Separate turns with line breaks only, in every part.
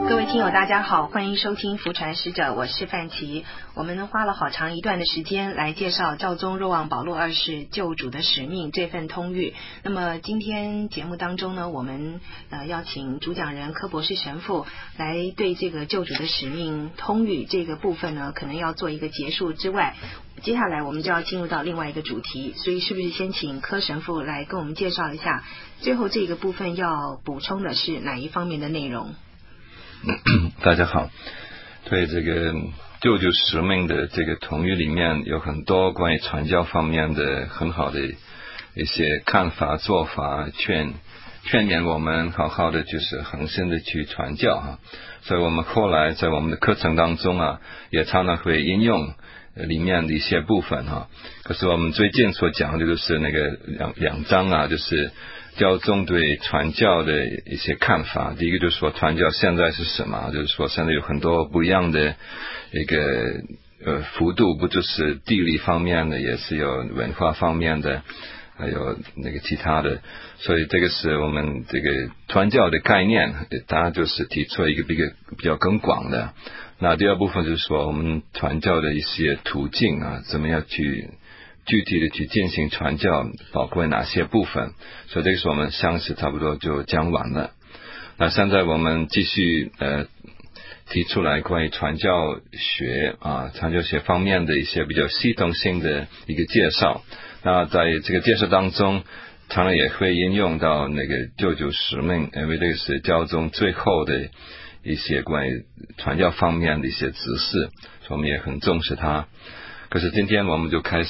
各位听友大家好，欢迎收听福传使者，我是范琪。我们花了好长一段的时间来介绍教宗若望保禄二世救主的使命这份通谕。那么今天节目当中呢，我们邀请主讲人柯博士神父来对这个救主的使命通谕这个部分呢，可能要做一个结束之外，接下来我们就要进入到另外一个主题，所以是不是先请柯神父来跟我们介绍一下最后这个部分要补充的是哪一方面的内容？
大家好，对这个救主使命的这个统御里面有很多关于传教方面的很好的一些看法做法，劝勉我们好好的就是恒心的去传教啊。所以我们后来在我们的课程当中啊，也常常会应用里面的一些部分啊。可是我们最近所讲的就是那个两章啊，就是教宗对传教的一些看法。第一个就是说传教现在是什么，就是说现在有很多不一样的一个幅度，不就是地理方面的，也是有文化方面的，还有那个其他的。所以这个是我们这个传教的概念，当然就是提出一个比较更广的。那第二部分就是说我们传教的一些途径啊，怎么样去具体的去进行传教，包括哪些部分。所以这个是我们上次差不多就讲完了。那现在我们继续提出来关于传教学啊，传教学方面的一些比较系统性的一个介绍。那在这个介绍当中，当然也会应用到那个救主使命，因为这个是教宗最后的一些关于传教方面的一些指示，所以我们也很重视它。可是今天我们就开始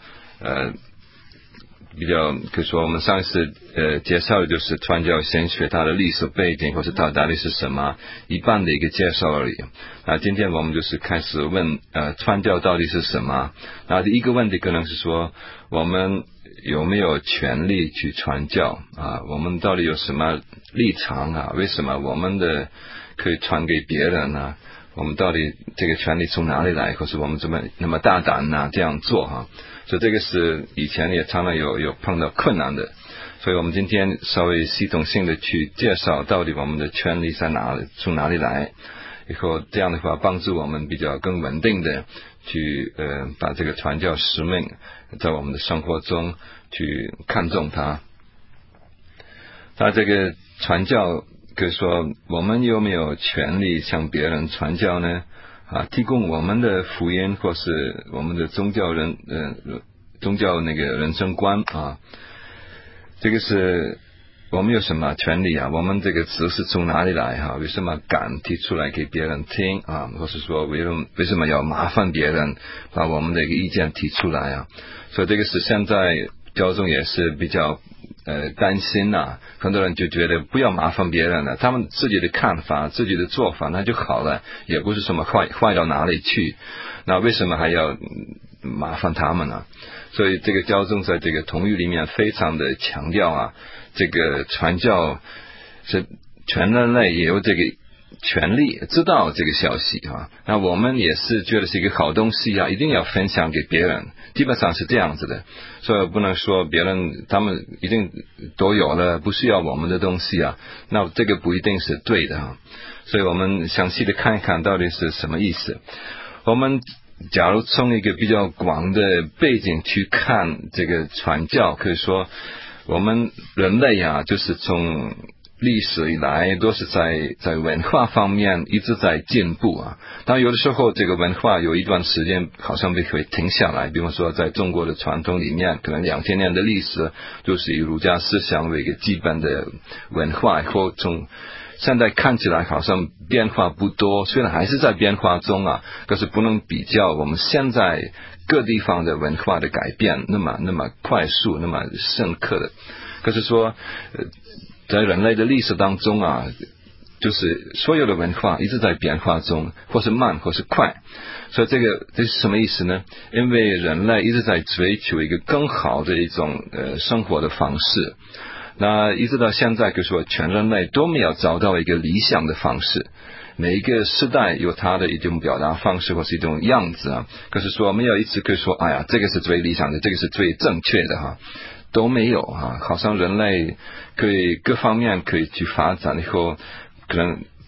比较，可以说我们上一次介绍的就是传教神学它的历史背景，或是它到底是什么，一般的一个介绍而已。那今天我们就是开始问传教到底是什么。那第一个问题可能是说，我们有没有权利去传教啊？我们到底有什么立场啊？为什么我们的可以传给别人呢？我们到底这个权利从哪里来，或是我们怎么那么大胆呢这样做啊？所以这个是以前也常常有碰到困难的。所以我们今天稍微系统性的去介绍到底我们的权利在哪里，从哪里来，以后这样的话帮助我们比较更稳定的去把这个传教使命在我们的生活中去看重它。那这个传教可以说我们有没有权利向别人传教呢？啊，提供我们的福音或是我们的宗教那个人生观啊，这个是我们有什么权利啊？我们这个指示从哪里来啊？为什么敢提出来给别人听啊？或是说为什么要麻烦别人把我们的一个意见提出来啊？所以这个是现在教宗也是比较担心啊，很多人就觉得不要麻烦别人了，他们自己的看法自己的做法那就好了，也不是什么坏到哪里去，那为什么还要麻烦他们呢？所以这个教宗在这个统御里面非常的强调啊，这个传教是全人类也有这个权利知道这个消息啊，那我们也是觉得是一个好东西啊，一定要分享给别人，基本上是这样子的。所以不能说别人他们一定都有了，不需要我们的东西啊，那这个不一定是对的啊。所以我们详细的看一看到底是什么意思。我们假如从一个比较广的背景去看这个传教，可以说我们人类啊，就是从历史以来都是在文化方面一直在进步啊。当然有的时候这个文化有一段时间好像会停下来，比方说在中国的传统里面，可能2000年的历史就是以儒家思想为一个基本的文化，以后从现在看起来好像变化不多，虽然还是在变化中啊，可是不能比较我们现在各地方的文化的改变那么快速那么深刻的。可是说在人类的历史当中啊，就是所有的文化一直在变化中，或是慢或是快。所以这是什么意思呢？因为人类一直在追求一个更好的一种生活的方式，那一直到现在，可以说全人类都没有找到一个理想的方式。每一个时代有它的一种表达方式或是一种样子啊，可是说没有一直可以说哎呀这个是最理想的，这个是最正确的哈，都没有啊。好像人类可以各方面可以去发展，以后可能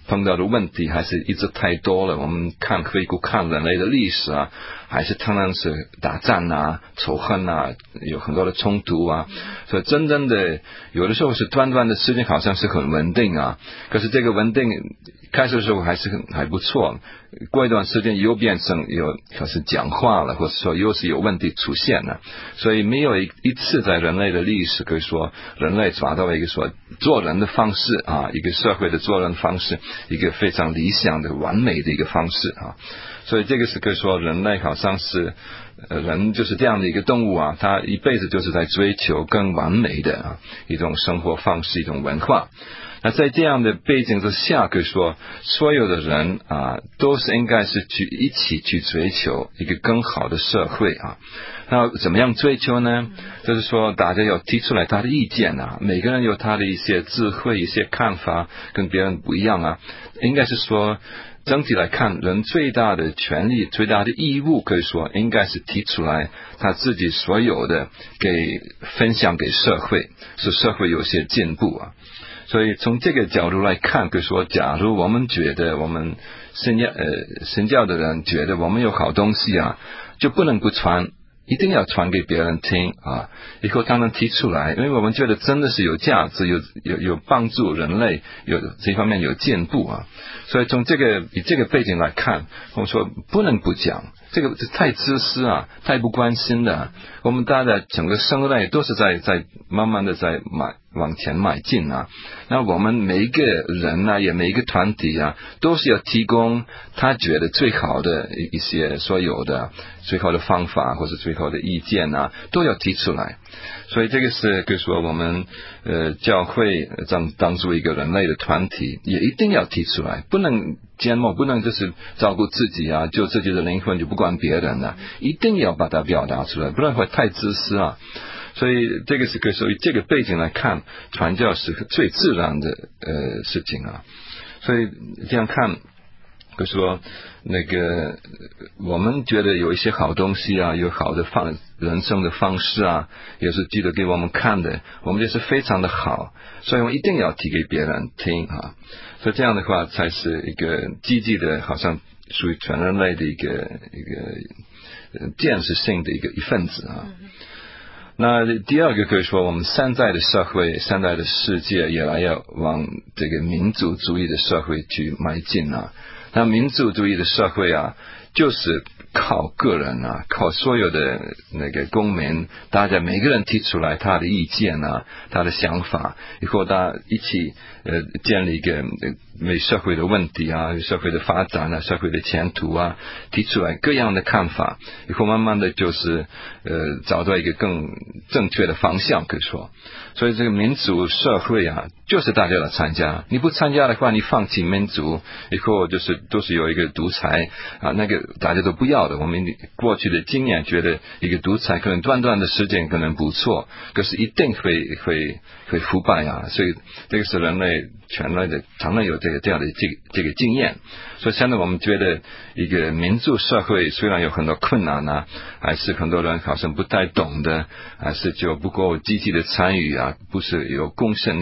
碰到的问题还是一直太多了。我们回顾看人类的历史啊，还是常常是打仗啊、仇恨啊，有很多的冲突啊。所以真正的有的时候是短短的时间好像是很稳定啊，可是这个稳定开始的时候还不错，过一段时间又变成开始讲话了，或者说又是有问题出现了。所以没有一次在人类的历史可以说人类找到一个说做人的方式啊，一个社会的做人方式，一个非常理想的完美的一个方式啊。所以这个是可以说人类好像是人就是这样的一个动物啊，他一辈子就是在追求更完美的一种生活方式，一种文化。那在这样的背景之下，可以说所有的人啊，都是应该是一起去追求一个更好的社会啊。那怎么样追求呢？就是说大家要提出来他的意见啊，每个人有他的一些智慧、一些看法，跟别人不一样啊。应该是说整体来看，人最大的权利、最大的义务，可以说应该是提出来他自己所有的，分享给社会，使社会有些进步啊。所以从这个角度来看，可以说假如我们觉得我们信教的人觉得我们有好东西啊，就不能不传，一定要传给别人听啊，以后他们提出来，因为我们觉得真的是有价值，有帮助人类，有这方面有进步啊。所以从以这个背景来看，我们说不能不讲，这个太自私啊，太不关心了。我们大家整个生态都是在慢慢的在往前迈进啊。那我们每一个人啊，也每一个团体啊，都是要提供他觉得最好的一些所有的最好的方法或者最好的意见啊，都要提出来。所以这个是可以说我们教会当作一个人类的团体，也一定要提出来，不能缄默，不能就是照顾自己啊，就自己的灵魂就不管别人啊，一定要把它表达出来，不然会太自私啊。所以这个是可以说以这个背景来看，传教是最自然的事情啊。所以这样看，可以说我们觉得有一些好东西啊，有好的人生的方式啊，也是记得给我们看的，我们觉得是非常的好，所以我们一定要提给别人听啊。所以这样的话才是一个积极的，好像属于全人类的一个建设性的一份子啊。那第二个可以说，我们现在的社会、现在的世界也要往这个民族主义的社会去迈进啊。那民族主义的社会啊，就是靠个人啊，靠所有的公民，大家每个人提出来他的意见啊，他的想法，以后大家一起建立一个为社会的问题啊、社会的发展啊、社会的前途啊，提出来各样的看法，以后慢慢的就是找到一个更正确的方向，可以说。所以这个民主社会啊，就是大家来参加，你不参加的话，你放弃民主，以后都是有一个独裁啊，大家都不要的。我们过去的经验觉得一个独裁可能短的时间可能不错，可是一定会腐败啊。所以这个是全人类的常常有这样的这个经验。所以现在我们觉得一个民主社会虽然有很多困难啊，还是很多人好像不太懂的，还是就不够积极的参与啊，不是有贡献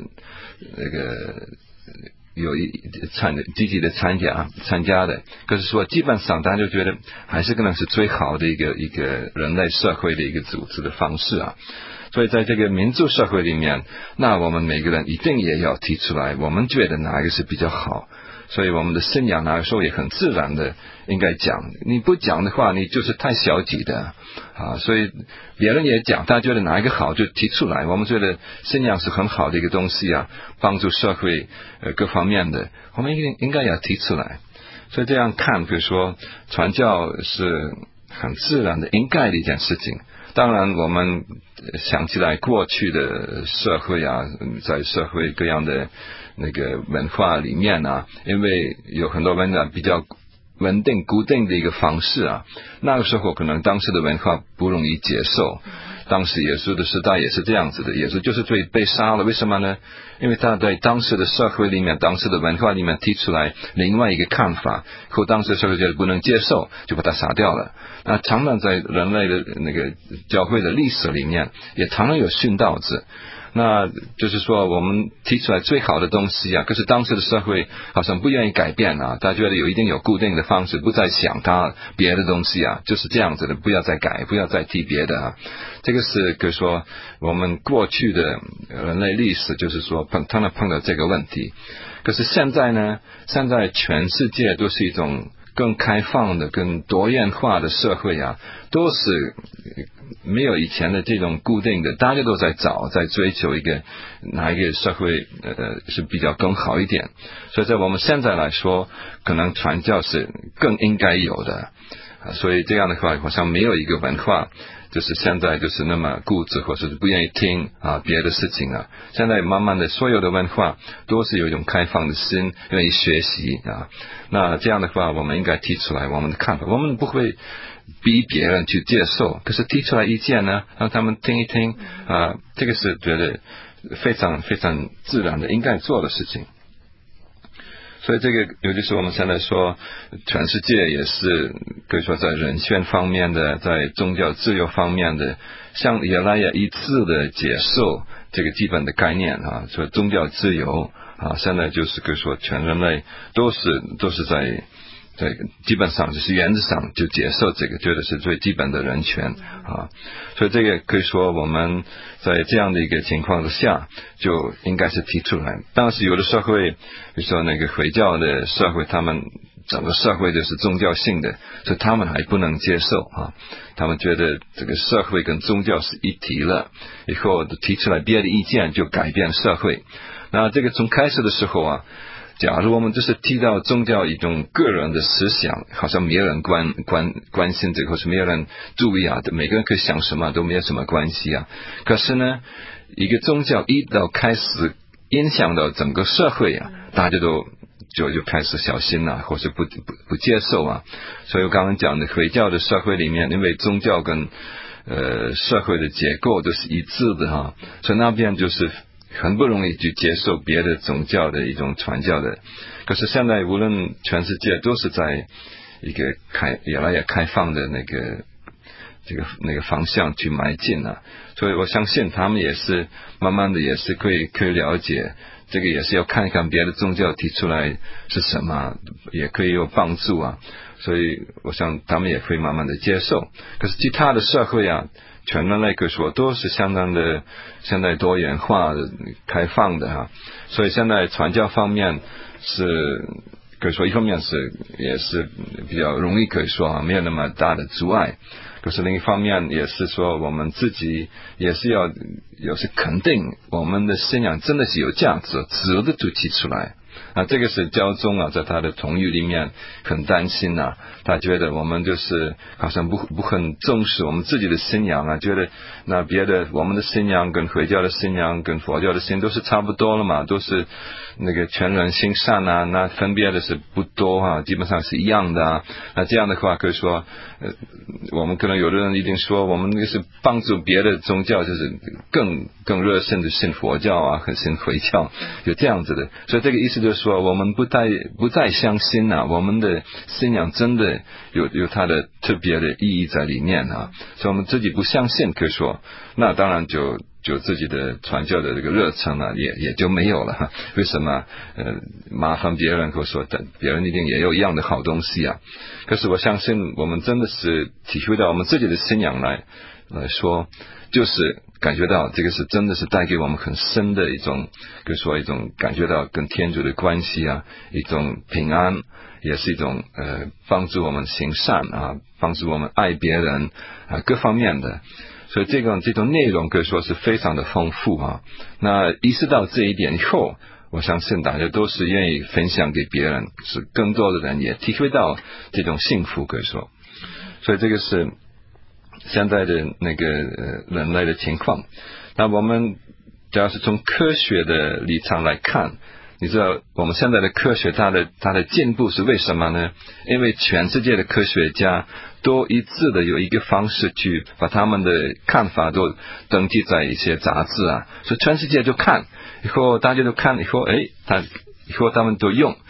有积极的参加的。可是说基本上大家就觉得还是可能是最好的一个人类社会的一个组织的方式啊。所以在这个民主社会里面，那我们每个人一定也要提出来，我们觉得哪一个是比较好。所以我们的信仰哪个时候也很自然的应该讲，你不讲的话，你就是太消极的啊。所以别人也讲，大家觉得哪一个好就提出来。我们觉得信仰是很好的一个东西啊，帮助社会各方面的，我们应该要提出来。所以这样看，比如说传教是很自然的应该的一件事情。当然我们想起来过去的社会啊，在社会各样的文化里面啊，因为有很多文化比较稳定固定的一个方式啊，那个时候可能当时的文化不容易接受。当时耶稣的时代也是这样子的，耶稣就是被杀了。为什么呢？因为他在当时的社会里面，当时的文化里面提出来另外一个看法，后当时的社会就不能接受，就把他杀掉了。那常常在人类的教会的历史里面，也常常有殉道者。 那就是说我们提出来最好的东西啊，可是当时的社会好像不愿意改变啊，他觉得一定有固定的方式，不再想他别的东西啊，就是这样子的，不要再改，不要再提别的啊。这个是可以说我们过去的人类历史，就是说碰到这个问题。可是现在呢，现在全世界都是一种更开放的、更多元化的社会啊，都是没有以前的这种固定的，大家都在追求哪一个社会是比较更好一点。所以在我们现在来说，可能传教是更应该有的。所以这样的话，好像没有一个文化就是现在就是那么固执，或者是不愿意听别的事情啊。现在慢慢的所有的文化都是有一种开放的心，愿意学习啊。那这样的话，我们应该提出来我们的看法，我们不会逼别人去接受，可是提出来意见呢，让他们听一听这个是觉得非常非常自然的应该做的事情。所以这个尤其是我们现在说全世界也是可以说在人权方面的，在宗教自由方面的，像越来越一致的接受这个基本的概念所以宗教自由现在就是可以说全人类都是在基本上就是原则上就接受这个，觉得是最基本的人权所以这个可以说我们在这样的一个情况之下就应该是提出来。当时有的社会，比如说那个回教的社会，他们整个社会就是宗教性的，所以他们还不能接受他们觉得这个社会跟宗教是一体了，以后提出来别的意见就改变社会。那这个从开始的时候假如我们就是提到宗教一种个人的思想，好像没有人关心这个，或是没有人注意每个人可以想什么都没有什么关系可是呢，一个宗教一到开始影响到整个社会大家都就开始小心或是不接受所以我刚刚讲的回教的社会里面，因为宗教跟社会的结构都是一致的所以那边就是很不容易去接受别的宗教的一种传教的。可是现在无论全世界都是在一个越来越开放的那个方向去迈进所以我相信他们也是慢慢的也是可以了解这个，也是要看一看别的宗教提出来是什么，也可以有帮助所以我想他们也会慢慢的接受。可是其他的社会全人类可以说都是相当的现在多元化的开放的所以现在传教方面是可以说一方面也是比较容易，可以说没有那么大的阻碍。可是另一方面也是说我们自己也是要肯定我们的信仰真的是有价值，值得就提出来这个是教宗在他的统谕里面很担心他觉得我们就是好像不很重视我们自己的信仰觉得那别的我们的信仰跟回教的信仰跟佛教的信仰都是差不多了嘛，都是那个全人行善那分别的是不多基本上是一样的那这样的话可以说我们可能有的人一定说我们那是帮助别的宗教就是更热心的信佛教和信回教，有这样子的。所以这个意思就是说我们不再相信我们的信仰真的有它的特别的意义在里面所以我们自己不相信，可以说那当然就自己的传教的这个热忱也就没有了为什么麻烦别人，或者说别人一定也有一样的好东西可是我相信我们真的是体会到我们自己的信仰来说，就是感觉到这个是真的是带给我们很深的一种，比如说一种感觉到跟天主的关系一种平安，也是一种帮助我们行善帮助我们爱别人各方面的。所以这种内容可以说是非常的丰富那意识到这一点以后，我相信大家都是愿意分享给别人，是更多的人也体会到这种幸福，可以说。所以这个是现在的那个人类的情况。那我们只要是从科学的立场来看，你知道我们现在的科学它的进步是为什么呢？因为全世界的科学家都一致的有一个方式去把他们的看法都登记在一些杂志所以全世界就看以后，大家都看以后以后他们都用，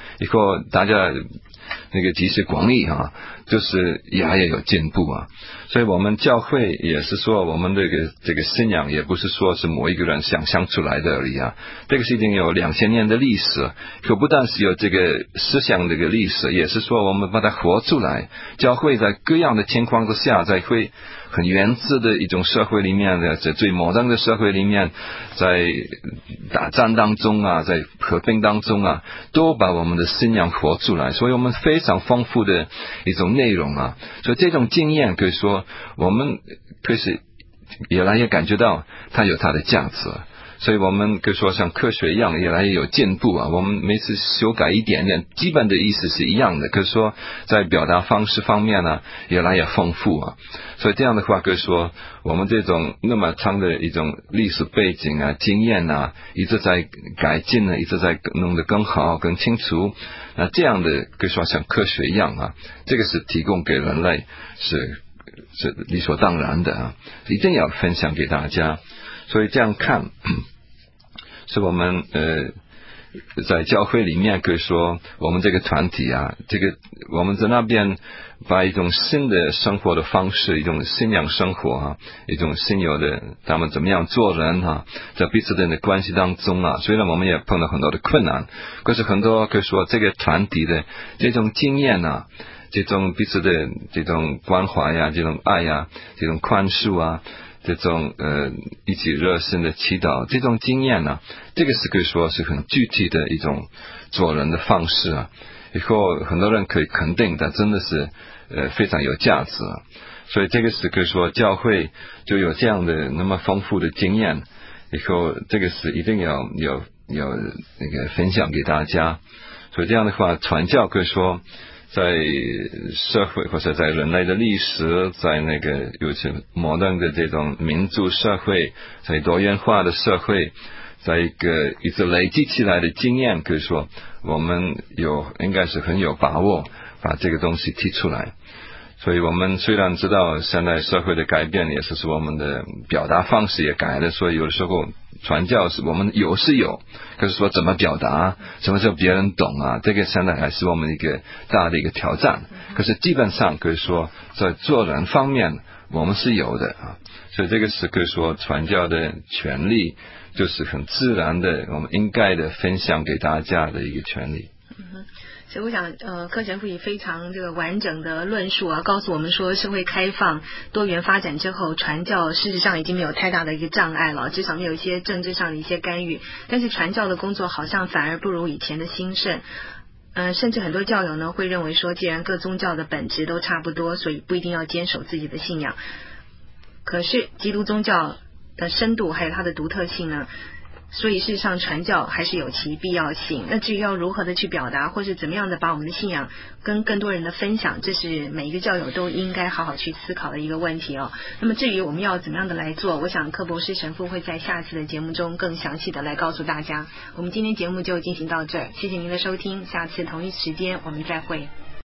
以后大家那个集思广益啊，就是也有进步啊。所以我们教会也是说，我们这个信仰也不是说是某一个人想象出来的而已啊，这个是已经有2000年的历史，可不但是有这个思想这个历史，也是说我们把它活出来。教会在各样的情况之下，在会很原始的一种社会里面的，在最摩登的社会里面，在打仗当中啊，在和平当中啊，都把我们的信仰活出来，所以我们非常丰富的一种内容啊。所以这种经验可以说我们可是越来越感觉到它有它的价值，所以我们可以说像科学一样越来越有进步啊。我们每次修改一点点，基本的意思是一样的，可是说在表达方式方面呢越来越丰富啊。所以这样的话可以说我们这种那么长的一种历史背景啊经验啊，一直在改进呢，一直在弄得更好更清楚。那这样的可以说像科学一样啊，这个是提供给人类是理所当然的啊，一定要分享给大家。所以这样看是我们在教会里面可以说我们这个团体啊，这个我们在那边把一种新的生活的方式，一种信仰生活啊，一种新有的他们怎么样做人啊，在彼此的关系当中啊，虽然我们也碰到很多的困难，可是很多可以说这个团体的这种经验啊，这种彼此的这种关怀呀，这种爱呀，这种宽恕啊，这种一起热心的祈祷，这种经验呢，这个是可以说是很具体的一种做人的方式啊。以后很多人可以肯定的，真的是非常有价值啊。所以这个是可以说教会就有这样的那么丰富的经验，以后这个是一定要有那个分享给大家。所以这样的话，传教可以说在社会或者在人类的历史，在那个尤其摩登的这种民族社会，在多元化的社会，在一个一直累积起来的经验，可以说我们应该是很有把握把这个东西提出来。所以我们虽然知道现在社会的改变，也是我们的表达方式也改了，所以有的时候传教是我们有，可是说怎么表达，什么时候别人懂啊，这个现在还是我们一个大的一个挑战。可是基本上可以说在做人方面我们是有的啊，所以这个是可以说传教的权利，就是很自然的我们应该的分享给大家的一个权利。
所以我想柯神父以非常这个完整的论述啊，告诉我们说社会开放多元发展之后，传教事实上已经没有太大的一个障碍了，至少没有一些政治上的一些干预，但是传教的工作好像反而不如以前的兴盛。甚至很多教友呢会认为说，既然各宗教的本质都差不多，所以不一定要坚守自己的信仰。可是基督宗教的深度还有它的独特性呢，所以事实上传教还是有其必要性。那至于要如何的去表达，或是怎么样的把我们的信仰跟更多人的分享，这是每一个教友都应该好好去思考的一个问题哦。那么至于我们要怎么样的来做，我想柯博士神父会在下次的节目中更详细的来告诉大家。我们今天节目就进行到这儿，谢谢您的收听，下次同一时间我们再会。